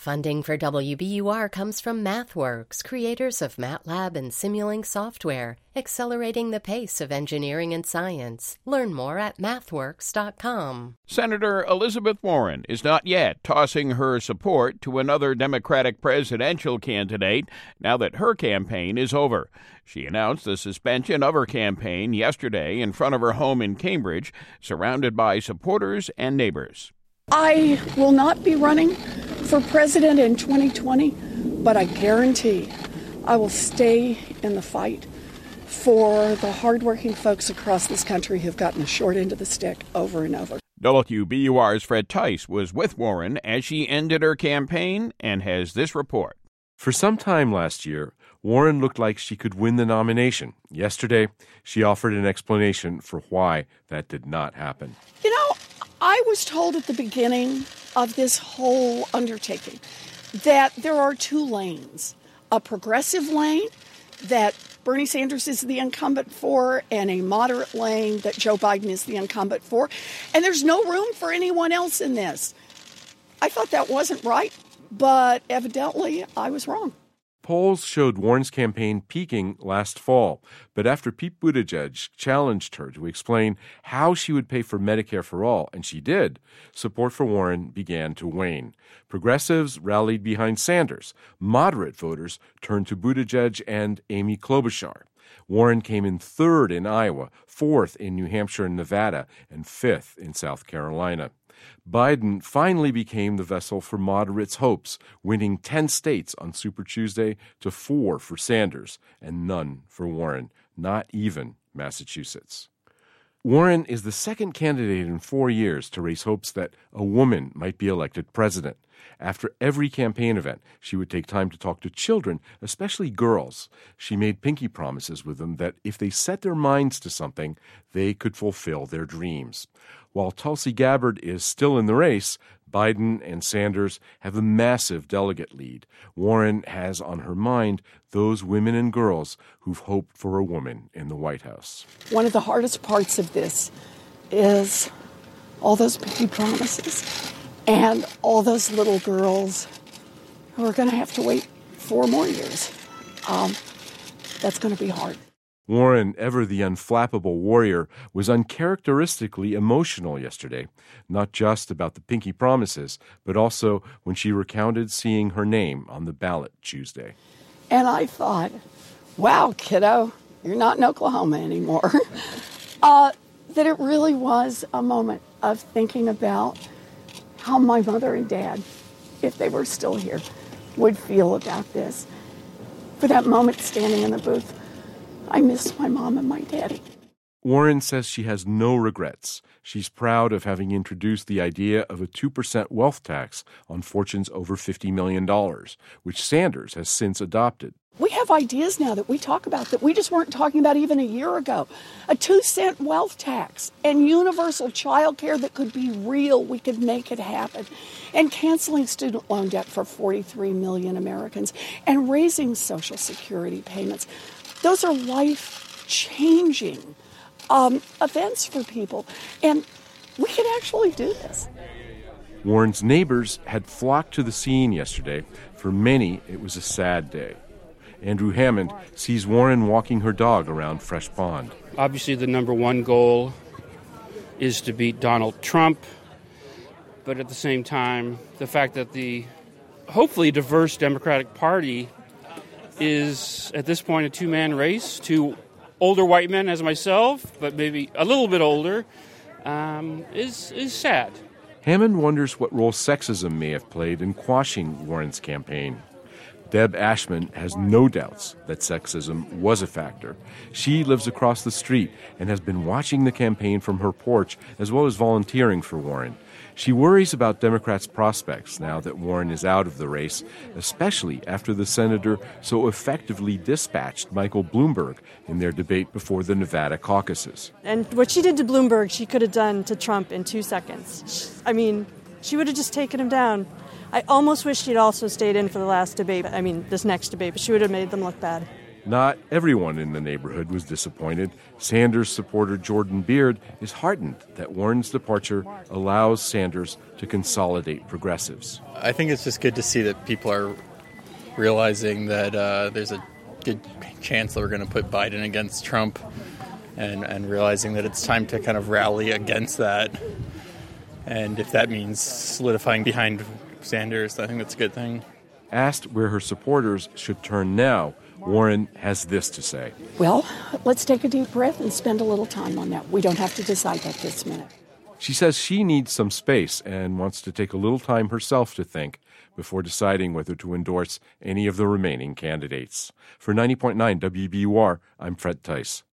Funding for WBUR comes from MathWorks, creators of MATLAB and Simulink software, accelerating the pace of engineering and science. Learn more at mathworks.com. Senator Elizabeth Warren is not yet tossing her support to another Democratic presidential candidate now that her campaign is over. She announced the suspension of her campaign yesterday in front of her home in Cambridge, surrounded by supporters and neighbors. I will not be running for president in 2020, but I guarantee I will stay in the fight for the hardworking folks across this country who've gotten the short end of the stick over and over. WBUR's Fred Tice was with Warren as she ended her campaign and has this report. For some time last year, Warren looked like she could win the nomination. Yesterday, she offered an explanation for why that did not happen. I was told at the beginning of this whole undertaking that there are two lanes, a progressive lane that Bernie Sanders is the incumbent for and a moderate lane that Joe Biden is the incumbent for. And there's no room for anyone else in this. I thought that wasn't right, but evidently I was wrong. Polls showed Warren's campaign peaking last fall, but after Pete Buttigieg challenged her to explain how she would pay for Medicare for all, and she did, support for Warren began to wane. Progressives rallied behind Sanders. Moderate voters turned to Buttigieg and Amy Klobuchar. Warren came in third in Iowa, fourth in New Hampshire and Nevada, and fifth in South Carolina. Biden finally became the vessel for moderates' hopes, winning 10 states on Super Tuesday to 4 for Sanders and none for Warren, not even Massachusetts. Warren is the second candidate in 4 years to raise hopes that a woman might be elected president. After every campaign event, she would take time to talk to children, especially girls. She made pinky promises with them that if they set their minds to something, they could fulfill their dreams. While Tulsi Gabbard is still in the race, Biden and Sanders have a massive delegate lead. Warren has on her mind those women and girls who've hoped for a woman in the White House. One of the hardest parts of this is all those pinky promises and all those little girls who are going to have to wait 4 more years. That's going to be hard. Warren, ever the unflappable warrior, was uncharacteristically emotional yesterday, not just about the pinky promises, but also when she recounted seeing her name on the ballot Tuesday. And I thought, wow, kiddo, you're not in Oklahoma anymore. That it really was a moment of thinking about how my mother and dad, if they were still here, would feel about this. For that moment standing in the booth, I miss my mom and my daddy. Warren says she has no regrets. She's proud of having introduced the idea of a 2% wealth tax on fortunes over $50 million, which Sanders has since adopted. We have ideas now that we talk about that we just weren't talking about even a year ago. A 2-cent wealth tax and universal child care that could be real. We could make it happen. And canceling student loan debt for 43 million Americans and raising Social Security payments. Those are life-changing events for people. And we can actually do this. Warren's neighbors had flocked to the scene yesterday. For many, it was a sad day. Andrew Hammond sees Warren walking her dog around Fresh Pond. Obviously, the number one goal is to beat Donald Trump. But at the same time, the fact that the hopefully diverse Democratic Party is, at this point, a two-man race. 2 older white men as myself, but maybe a little bit older, is sad. Hammond wonders what role sexism may have played in quashing Warren's campaign. Deb Ashman has no doubts that sexism was a factor. She lives across the street and has been watching the campaign from her porch as well as volunteering for Warren. She worries about Democrats' prospects now that Warren is out of the race, especially after the senator so effectively dispatched Michael Bloomberg in their debate before the Nevada caucuses. And what she did to Bloomberg, she could have done to Trump in 2 seconds. She would have just taken him down. I almost wish she'd also stayed in for the last debate. This next debate, but she would have made them look bad. Not everyone in the neighborhood was disappointed. Sanders supporter Jordan Beard is heartened that Warren's departure allows Sanders to consolidate progressives. I think it's just good to see that people are realizing that there's a good chance that we're going to put Biden against Trump and realizing that it's time to kind of rally against that. And if that means solidifying behind Sanders, I think that's a good thing. Asked where her supporters should turn now, Warren has this to say. Well, let's take a deep breath and spend a little time on that. We don't have to decide that this minute. She says she needs some space and wants to take a little time herself to think before deciding whether to endorse any of the remaining candidates. For 90.9 WBUR, I'm Fred Tice.